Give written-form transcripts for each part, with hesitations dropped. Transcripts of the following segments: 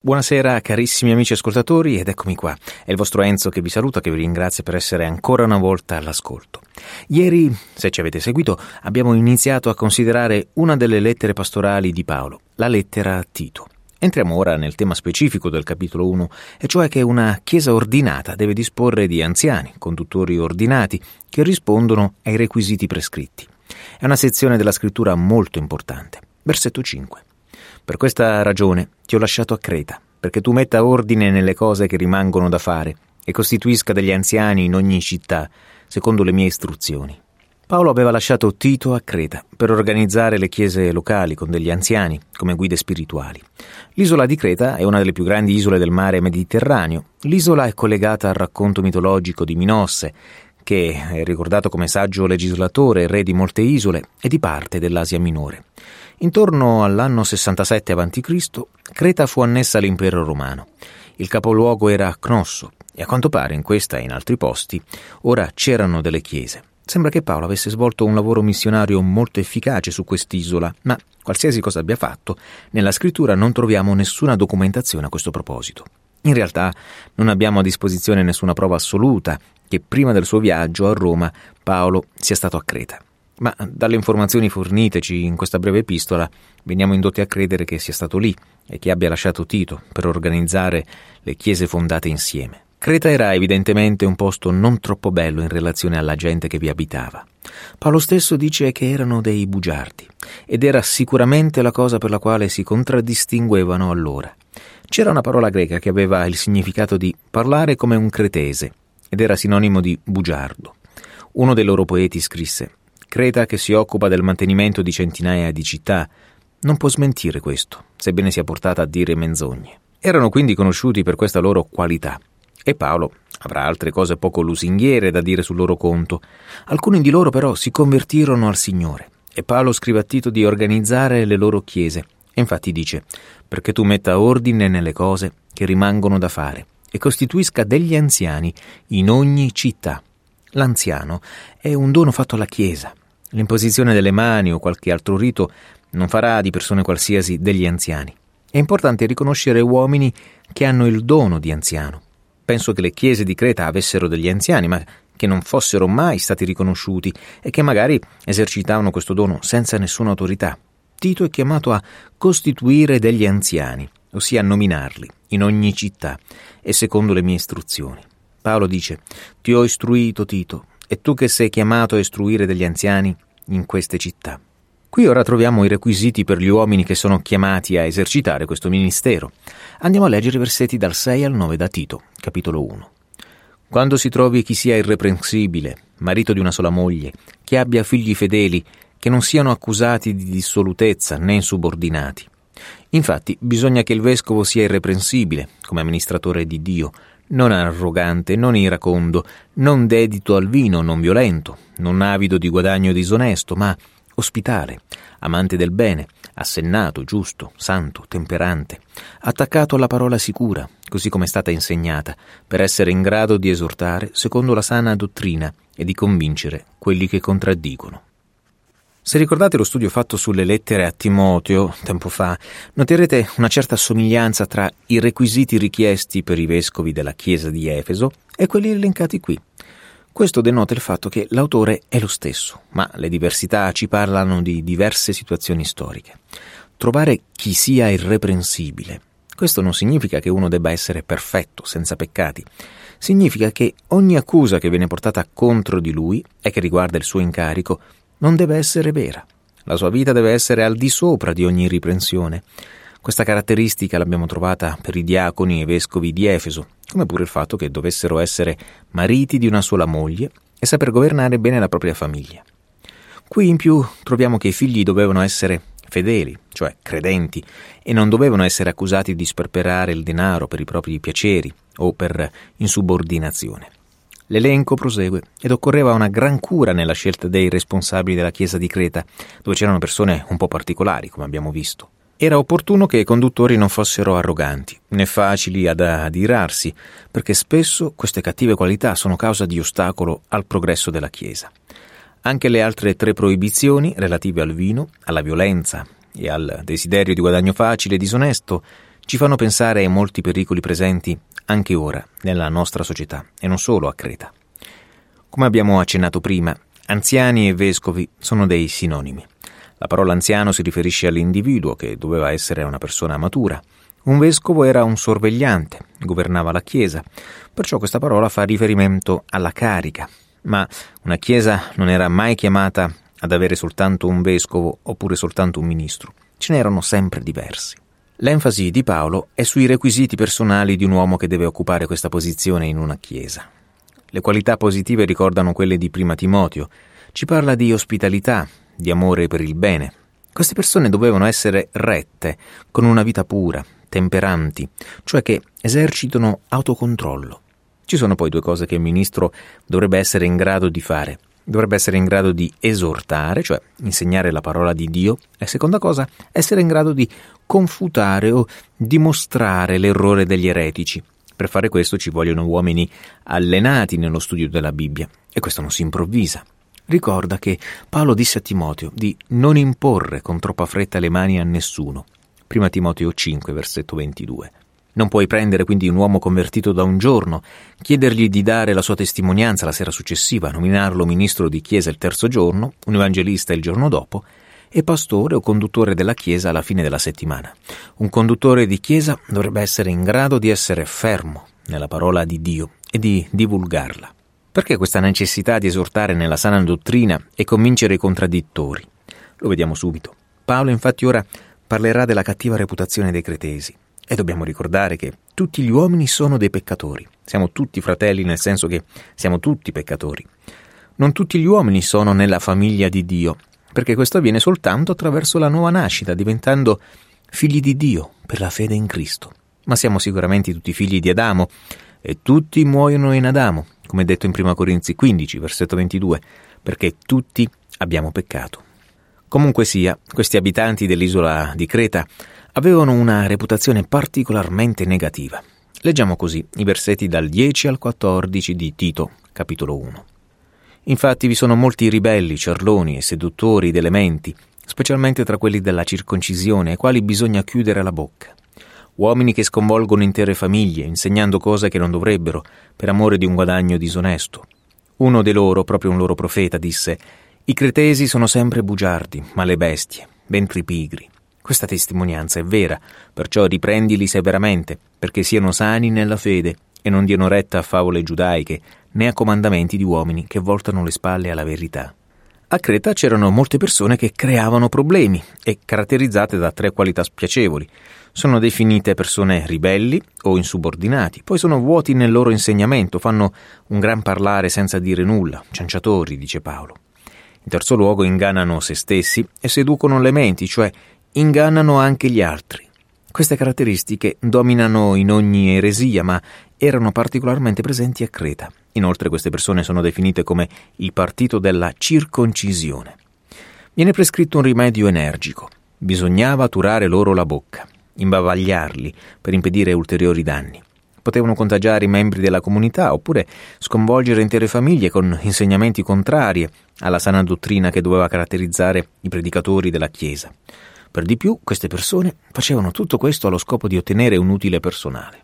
Buonasera carissimi amici ascoltatori ed eccomi qua. È il vostro Enzo che vi saluta, che vi ringrazia per essere ancora una volta all'ascolto. Ieri, se ci avete seguito, abbiamo iniziato a considerare una delle lettere pastorali di Paolo, la lettera a Tito. Entriamo ora nel tema specifico del capitolo 1, e cioè che una chiesa ordinata deve disporre di anziani, conduttori ordinati, che rispondono ai requisiti prescritti. È una sezione della scrittura molto importante. Versetto 5. Per questa ragione ti ho lasciato a Creta, perché tu metta ordine nelle cose che rimangono da fare e costituisca degli anziani in ogni città, secondo le mie istruzioni. Paolo aveva lasciato Tito a Creta per organizzare le chiese locali con degli anziani come guide spirituali. L'isola di Creta è una delle più grandi isole del mare Mediterraneo. L'isola è collegata al racconto mitologico di Minosse, che è ricordato come saggio legislatore e re di molte isole e di parte dell'Asia Minore. Intorno all'anno 67 a.C., Creta fu annessa all'impero romano. Il capoluogo era Cnosso e a quanto pare in questa e in altri posti ora c'erano delle chiese. Sembra che Paolo avesse svolto un lavoro missionario molto efficace su quest'isola, ma qualsiasi cosa abbia fatto, nella scrittura non troviamo nessuna documentazione a questo proposito. In realtà non abbiamo a disposizione nessuna prova assoluta che prima del suo viaggio a Roma Paolo sia stato a Creta. Ma dalle informazioni forniteci in questa breve epistola veniamo indotti a credere che sia stato lì e che abbia lasciato Tito per organizzare le chiese fondate insieme. Creta era evidentemente un posto non troppo bello in relazione alla gente che vi abitava. Paolo stesso dice che erano dei bugiardi ed era sicuramente la cosa per la quale si contraddistinguevano allora. C'era una parola greca che aveva il significato di parlare come un cretese ed era sinonimo di bugiardo. Uno dei loro poeti scrisse: Creta, che si occupa del mantenimento di centinaia di città, non può smentire questo, sebbene sia portata a dire menzogne. Erano quindi conosciuti per questa loro qualità, e Paolo avrà altre cose poco lusinghiere da dire sul loro conto. Alcuni di loro però si convertirono al Signore, e Paolo scrive a Tito di organizzare le loro chiese, e infatti dice: perché tu metta ordine nelle cose che rimangono da fare, e costituisca degli anziani in ogni città. L'anziano è un dono fatto alla Chiesa. L'imposizione delle mani o qualche altro rito non farà di persone qualsiasi degli anziani. È importante riconoscere uomini che hanno il dono di anziano. Penso che le chiese di Creta avessero degli anziani, ma che non fossero mai stati riconosciuti e che magari esercitavano questo dono senza nessuna autorità. Tito è chiamato a costituire degli anziani, ossia a nominarli in ogni città e secondo le mie istruzioni. Paolo dice: ti ho istruito, Tito, e tu che sei chiamato a istruire degli anziani in queste città. Qui ora troviamo i requisiti per gli uomini che sono chiamati a esercitare questo ministero. Andiamo a leggere i versetti dal 6 al 9 da Tito, capitolo 1. Quando si trovi chi sia irreprensibile, marito di una sola moglie, che abbia figli fedeli, che non siano accusati di dissolutezza né insubordinati. Infatti bisogna che il vescovo sia irreprensibile, come amministratore di Dio, non arrogante, non iracondo, non dedito al vino, non violento, non avido di guadagno disonesto, ma ospitale, amante del bene, assennato, giusto, santo, temperante, attaccato alla parola sicura, così come è stata insegnata, per essere in grado di esortare secondo la sana dottrina e di convincere quelli che contraddicono. Se ricordate lo studio fatto sulle lettere a Timoteo tempo fa, noterete una certa somiglianza tra i requisiti richiesti per i vescovi della chiesa di Efeso e quelli elencati qui. Questo denota il fatto che l'autore è lo stesso, ma le diversità ci parlano di diverse situazioni storiche. Trovare chi sia irreprensibile. Questo non significa che uno debba essere perfetto, senza peccati. Significa che ogni accusa che viene portata contro di lui e che riguarda il suo incarico non deve essere vera. La sua vita deve essere al di sopra di ogni riprensione. Questa caratteristica l'abbiamo trovata per i diaconi e vescovi di Efeso, come pure il fatto che dovessero essere mariti di una sola moglie e saper governare bene la propria famiglia. Qui in più troviamo che i figli dovevano essere fedeli, cioè credenti, e non dovevano essere accusati di sperperare il denaro per i propri piaceri o per insubordinazione. L'elenco prosegue ed occorreva una gran cura nella scelta dei responsabili della chiesa di Creta, dove c'erano persone un po' particolari, come abbiamo visto. Era opportuno che i conduttori non fossero arroganti, né facili ad adirarsi, perché spesso queste cattive qualità sono causa di ostacolo al progresso della chiesa. Anche le altre 3 proibizioni, relative al vino, alla violenza e al desiderio di guadagno facile e disonesto, ci fanno pensare ai molti pericoli presenti anche ora nella nostra società e non solo a Creta. Come abbiamo accennato prima, anziani e vescovi sono dei sinonimi. La parola anziano si riferisce all'individuo che doveva essere una persona matura. Un vescovo era un sorvegliante, governava la Chiesa, perciò questa parola fa riferimento alla carica. Ma una Chiesa non era mai chiamata ad avere soltanto un vescovo oppure soltanto un ministro. Ce n'erano sempre diversi. L'enfasi di Paolo è sui requisiti personali di un uomo che deve occupare questa posizione in una Chiesa. Le qualità positive ricordano quelle di Prima Timoteo. Ci parla di ospitalità, di amore per il bene. Queste persone dovevano essere rette, con una vita pura, temperanti, cioè che esercitano autocontrollo. Ci sono poi due cose che il ministro dovrebbe essere in grado di fare. Dovrebbe essere in grado di esortare, cioè insegnare la parola di Dio, e seconda cosa, essere in grado di confutare o dimostrare l'errore degli eretici. Per fare questo ci vogliono uomini allenati nello studio della Bibbia, e questo non si improvvisa. Ricorda che Paolo disse a Timoteo di non imporre con troppa fretta le mani a nessuno. Prima Timoteo 5, versetto 22. Non puoi prendere quindi un uomo convertito da un giorno, chiedergli di dare la sua testimonianza la sera successiva, nominarlo ministro di chiesa il terzo giorno, un evangelista il giorno dopo e pastore o conduttore della chiesa alla fine della settimana. Un conduttore di chiesa dovrebbe essere in grado di essere fermo nella parola di Dio e di divulgarla. Perché questa necessità di esortare nella sana dottrina e convincere i contraddittori? Lo vediamo subito. Paolo infatti ora parlerà della cattiva reputazione dei cretesi. E dobbiamo ricordare che tutti gli uomini sono dei peccatori. Siamo tutti fratelli nel senso che siamo tutti peccatori. Non tutti gli uomini sono nella famiglia di Dio, perché questo avviene soltanto attraverso la nuova nascita, diventando figli di Dio per la fede in Cristo. Ma siamo sicuramente tutti figli di Adamo e tutti muoiono in Adamo, come detto in 1 Corinzi 15, versetto 22, perché tutti abbiamo peccato. Comunque sia, questi abitanti dell'isola di Creta avevano una reputazione particolarmente negativa. Leggiamo così i versetti dal 10 al 14 di Tito, capitolo 1. Infatti vi sono molti ribelli, ciarloni e seduttori d'elementi, specialmente tra quelli della circoncisione, ai quali bisogna chiudere la bocca. Uomini che sconvolgono intere famiglie, insegnando cose che non dovrebbero, per amore di un guadagno disonesto. Uno di loro, proprio un loro profeta, disse: «I cretesi sono sempre bugiardi, male bestie, ventri pigri». Questa testimonianza è vera, perciò riprendili severamente, perché siano sani nella fede e non diano retta a favole giudaiche, né a comandamenti di uomini che voltano le spalle alla verità. A Creta c'erano molte persone che creavano problemi e caratterizzate da 3 qualità spiacevoli. Sono definite persone ribelli o insubordinati, poi sono vuoti nel loro insegnamento, fanno un gran parlare senza dire nulla, cianciatori, dice Paolo. In terzo luogo ingannano se stessi e seducono le menti, cioè ingannano anche gli altri. Queste caratteristiche dominano in ogni eresia, ma erano particolarmente presenti a Creta. Inoltre queste persone sono definite come il partito della circoncisione. Viene prescritto un rimedio energico. Bisognava turare loro la bocca, imbavagliarli per impedire ulteriori danni. Potevano contagiare i membri della comunità oppure sconvolgere intere famiglie con insegnamenti contrari alla sana dottrina che doveva caratterizzare i predicatori della Chiesa. Per di più, queste persone facevano tutto questo allo scopo di ottenere un utile personale.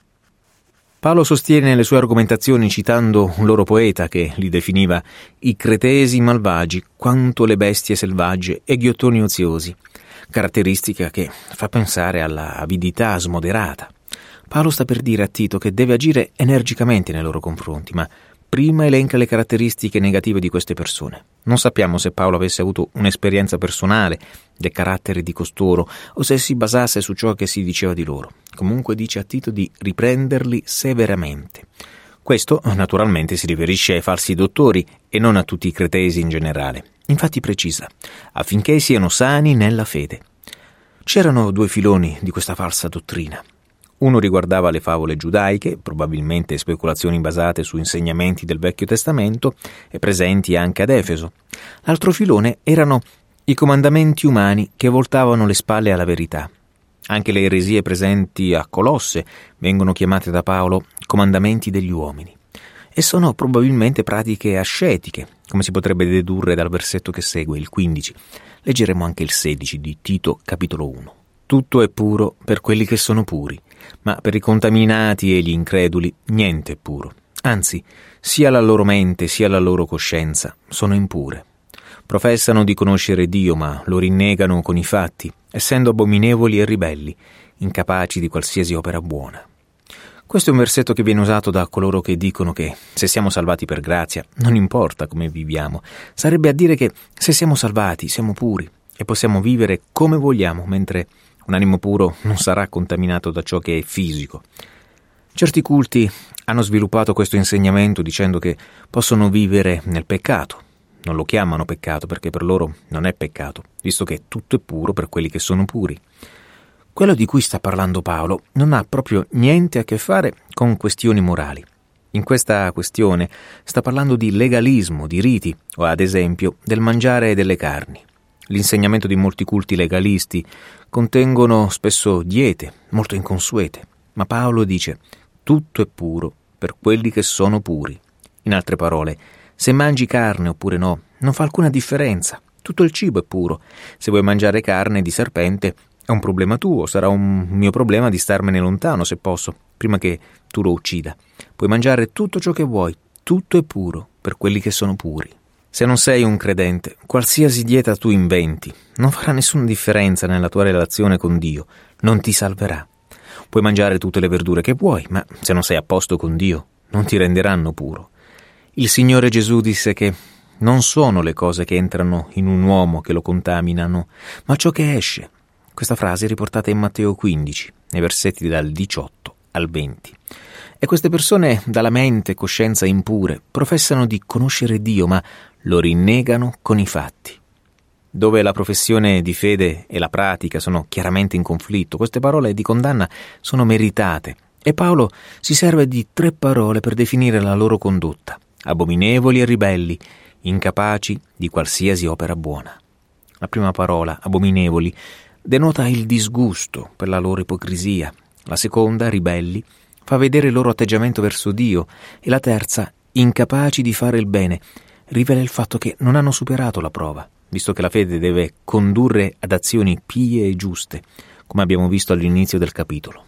Paolo sostiene le sue argomentazioni citando un loro poeta che li definiva i cretesi malvagi quanto le bestie selvagge e ghiottoni oziosi, caratteristica che fa pensare alla avidità smoderata. Paolo sta per dire a Tito che deve agire energicamente nei loro confronti, ma prima elenca le caratteristiche negative di queste persone. Non sappiamo se Paolo avesse avuto un'esperienza personale del carattere di costoro o se si basasse su ciò che si diceva di loro. Comunque dice a Tito di riprenderli severamente. Questo naturalmente si riferisce ai falsi dottori e non a tutti i cretesi in generale. Infatti precisa, affinché siano sani nella fede. C'erano 2 filoni di questa falsa dottrina. Uno riguardava le favole giudaiche, probabilmente speculazioni basate su insegnamenti del Vecchio Testamento e presenti anche ad Efeso. L'altro filone erano i comandamenti umani che voltavano le spalle alla verità. Anche le eresie presenti a Colosse vengono chiamate da Paolo comandamenti degli uomini. E sono probabilmente pratiche ascetiche, come si potrebbe dedurre dal versetto che segue, il 15. Leggeremo anche il 16 di Tito, capitolo 1. Tutto è puro per quelli che sono puri, ma per i contaminati e gli increduli niente è puro. Anzi, sia la loro mente sia la loro coscienza sono impure. Professano di conoscere Dio, ma lo rinnegano con i fatti, essendo abominevoli e ribelli, incapaci di qualsiasi opera buona. Questo è un versetto che viene usato da coloro che dicono che se siamo salvati per grazia, non importa come viviamo. Sarebbe a dire che se siamo salvati, siamo puri e possiamo vivere come vogliamo, mentre un animo puro non sarà contaminato da ciò che è fisico. Certi culti hanno sviluppato questo insegnamento dicendo che possono vivere nel peccato. Non lo chiamano peccato perché per loro non è peccato, visto che tutto è puro per quelli che sono puri. Quello di cui sta parlando Paolo non ha proprio niente a che fare con questioni morali. In questa questione sta parlando di legalismo, di riti, o ad esempio del mangiare delle carni. L'insegnamento di molti culti legalisti contengono spesso diete molto inconsuete, ma Paolo dice tutto è puro per quelli che sono puri. In altre parole, se mangi carne oppure no, non fa alcuna differenza. Tutto il cibo è puro. Se vuoi mangiare carne di serpente, è un problema tuo, sarà un mio problema di starmene lontano se posso, prima che tu lo uccida. Puoi mangiare tutto ciò che vuoi, tutto è puro per quelli che sono puri. Se non sei un credente, qualsiasi dieta tu inventi non farà nessuna differenza nella tua relazione con Dio, non ti salverà. Puoi mangiare tutte le verdure che vuoi, ma se non sei a posto con Dio, non ti renderanno puro. Il Signore Gesù disse che non sono le cose che entrano in un uomo che lo contaminano, ma ciò che esce. Questa frase è riportata in Matteo 15, nei versetti dal 18 al 20. E queste persone dalla mente e coscienza impure professano di conoscere Dio, ma lo rinnegano con i fatti. Dove la professione di fede e la pratica sono chiaramente in conflitto, queste parole di condanna sono meritate. E Paolo si serve di 3 parole per definire la loro condotta: abominevoli e ribelli, incapaci di qualsiasi opera buona. La prima parola, abominevoli, denota il disgusto per la loro ipocrisia. La seconda, ribelli, fa vedere il loro atteggiamento verso Dio. E la terza, incapaci di fare il bene, rivela il fatto che non hanno superato la prova, visto che la fede deve condurre ad azioni pie e giuste, come abbiamo visto all'inizio del capitolo.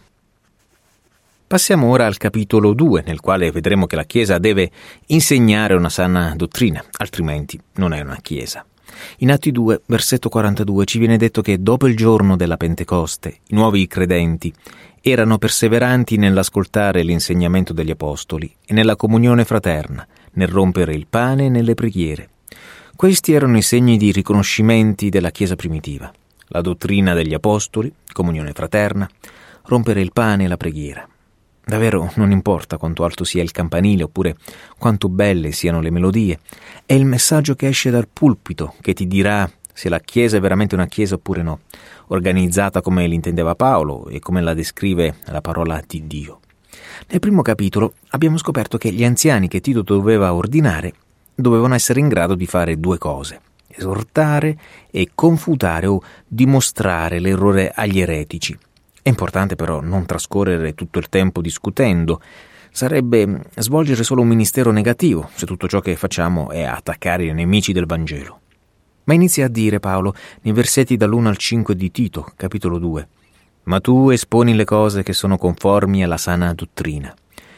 Passiamo ora al capitolo 2, nel quale vedremo che la Chiesa deve insegnare una sana dottrina, altrimenti non è una Chiesa. In Atti 2, versetto 42, ci viene detto che dopo il giorno della Pentecoste, i nuovi credenti erano perseveranti nell'ascoltare l'insegnamento degli apostoli e nella comunione fraterna, nel rompere il pane e nelle preghiere. Questi erano i segni di riconoscimenti della Chiesa primitiva: la dottrina degli apostoli, comunione fraterna, rompere il pane e la preghiera. Davvero non importa quanto alto sia il campanile oppure quanto belle siano le melodie, è il messaggio che esce dal pulpito che ti dirà se la Chiesa è veramente una Chiesa oppure no, organizzata come l'intendeva Paolo e come la descrive la parola di Dio. Nel primo capitolo abbiamo scoperto che gli anziani che Tito doveva ordinare dovevano essere in grado di fare 2 cose: esortare e confutare o dimostrare l'errore agli eretici. È importante però non trascorrere tutto il tempo discutendo. Sarebbe svolgere solo un ministero negativo se tutto ciò che facciamo è attaccare i nemici del Vangelo. Ma inizia a dire Paolo nei versetti dall'1 al 5 di Tito, capitolo 2: «Ma tu esponi le cose che sono conformi alla sana dottrina.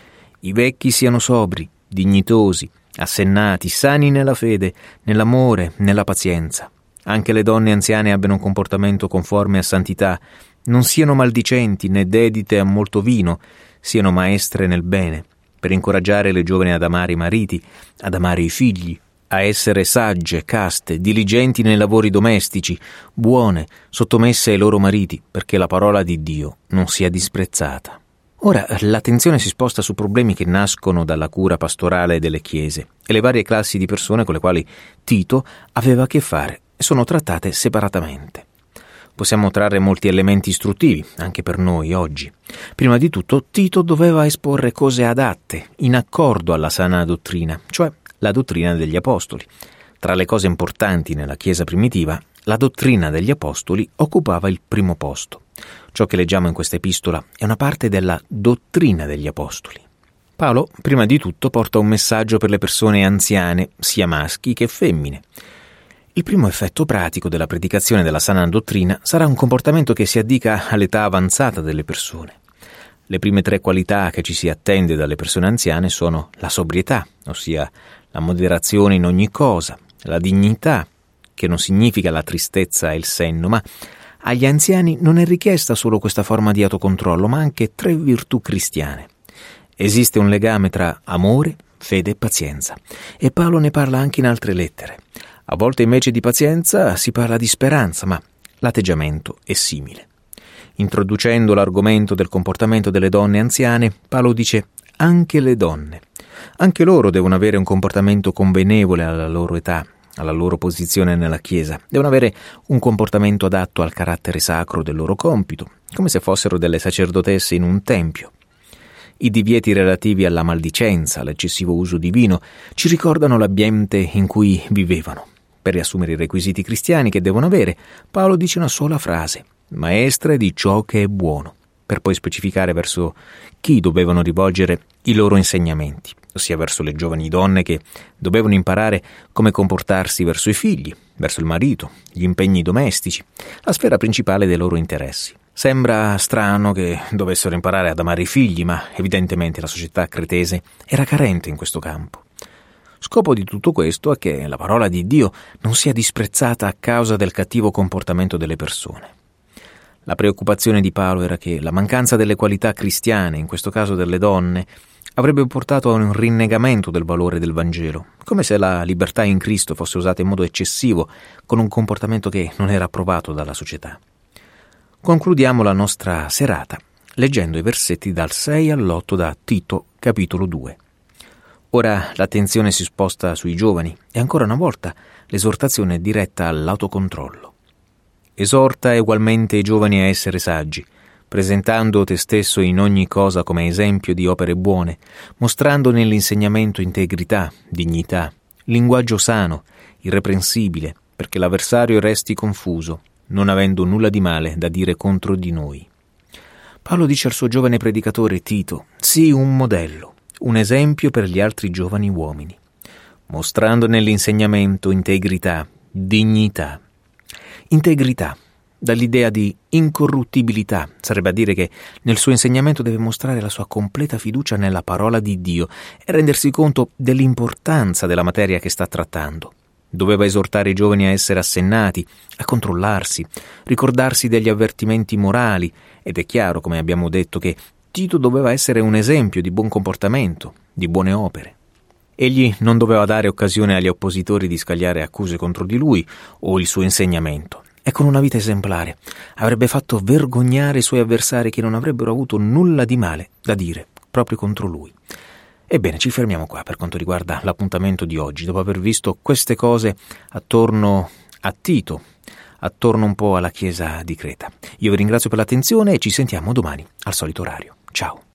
I vecchi siano sobri, dignitosi, assennati, sani nella fede, nell'amore, nella pazienza. Anche le donne anziane abbiano un comportamento conforme a santità, non siano maldicenti né dedite a molto vino, siano maestre nel bene, per incoraggiare le giovani ad amare i mariti, ad amare i figli, a essere sagge, caste, diligenti nei lavori domestici, buone, sottomesse ai loro mariti, perché la parola di Dio non sia disprezzata». Ora l'attenzione si sposta su problemi che nascono dalla cura pastorale delle chiese e le varie classi di persone con le quali Tito aveva a che fare e sono trattate separatamente. Possiamo trarre molti elementi istruttivi, anche per noi oggi. Prima di tutto, Tito doveva esporre cose adatte, in accordo alla sana dottrina, cioè la dottrina degli apostoli. Tra le cose importanti nella Chiesa primitiva, la dottrina degli apostoli occupava il primo posto. Ciò che leggiamo in questa epistola è una parte della dottrina degli apostoli. Paolo, prima di tutto, porta un messaggio per le persone anziane, sia maschi che femmine. Il primo effetto pratico della predicazione della sana dottrina sarà un comportamento che si addica all'età avanzata delle persone. Le prime 3 qualità che ci si attende dalle persone anziane sono la sobrietà, ossia la moderazione in ogni cosa, la dignità, che non significa la tristezza e il senno, ma agli anziani non è richiesta solo questa forma di autocontrollo, ma anche 3 virtù cristiane. Esiste un legame tra amore, fede e pazienza, e Paolo ne parla anche in altre lettere. A volte invece di pazienza si parla di speranza, ma l'atteggiamento è simile. Introducendo l'argomento del comportamento delle donne anziane, Paolo dice anche le donne. Anche loro devono avere un comportamento convenevole alla loro età, alla loro posizione nella Chiesa. Devono avere un comportamento adatto al carattere sacro del loro compito, come se fossero delle sacerdotesse in un tempio. I divieti relativi alla maldicenza, all'eccessivo uso di vino, ci ricordano l'ambiente in cui vivevano. Per riassumere i requisiti cristiani che devono avere, Paolo dice una sola frase: maestre di ciò che è buono, per poi specificare verso chi dovevano rivolgere i loro insegnamenti, ossia verso le giovani donne che dovevano imparare come comportarsi verso i figli, verso il marito, gli impegni domestici, la sfera principale dei loro interessi. Sembra strano che dovessero imparare ad amare i figli, ma evidentemente la società cretese era carente in questo campo. Scopo di tutto questo è che la parola di Dio non sia disprezzata a causa del cattivo comportamento delle persone. La preoccupazione di Paolo era che la mancanza delle qualità cristiane, in questo caso delle donne, avrebbe portato a un rinnegamento del valore del Vangelo, come se la libertà in Cristo fosse usata in modo eccessivo, con un comportamento che non era approvato dalla società. Concludiamo la nostra serata leggendo i versetti dal 6 all'8 da Tito, capitolo 2. Ora l'attenzione si sposta sui giovani e ancora una volta l'esortazione è diretta all'autocontrollo. Esorta ugualmente i giovani a essere saggi, presentando te stesso in ogni cosa come esempio di opere buone, mostrando nell'insegnamento integrità, dignità, linguaggio sano, irreprensibile, perché l'avversario resti confuso, non avendo nulla di male da dire contro di noi. Paolo dice al suo giovane predicatore Tito: sii un modello, un esempio per gli altri giovani uomini, mostrando nell'insegnamento integrità, dignità. Integrità, dall'idea di incorruttibilità, sarebbe a dire che nel suo insegnamento deve mostrare la sua completa fiducia nella parola di Dio e rendersi conto dell'importanza della materia che sta trattando. Doveva esortare i giovani a essere assennati, a controllarsi, ricordarsi degli avvertimenti morali, ed è chiaro, come abbiamo detto, che Tito doveva essere un esempio di buon comportamento, di buone opere. Egli non doveva dare occasione agli oppositori di scagliare accuse contro di lui o il suo insegnamento, e con una vita esemplare avrebbe fatto vergognare i suoi avversari che non avrebbero avuto nulla di male da dire proprio contro lui. Ebbene, ci fermiamo qua per quanto riguarda l'appuntamento di oggi, dopo aver visto queste cose attorno a Tito, attorno un po' alla chiesa di Creta. Io vi ringrazio per l'attenzione e ci sentiamo domani al solito orario. Ciao!